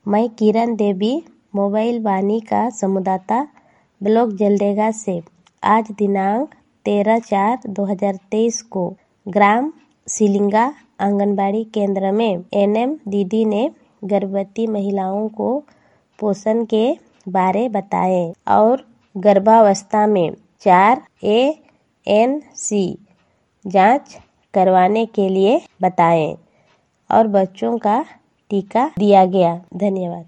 मैं किरण देवी मोबाइल वाणी का संवाददाता ब्लॉक जलडेगा से आज दिनांक 13/4/2023 को ग्राम सिलिंगा आंगनबाड़ी केंद्र में एनएम दीदी ने गर्भवती महिलाओं को पोषण के बारे बताए और गर्भावस्था में 4 ANC जांच करवाने के लिए बताएं और बच्चों का टीका दिया गया। धन्यवाद।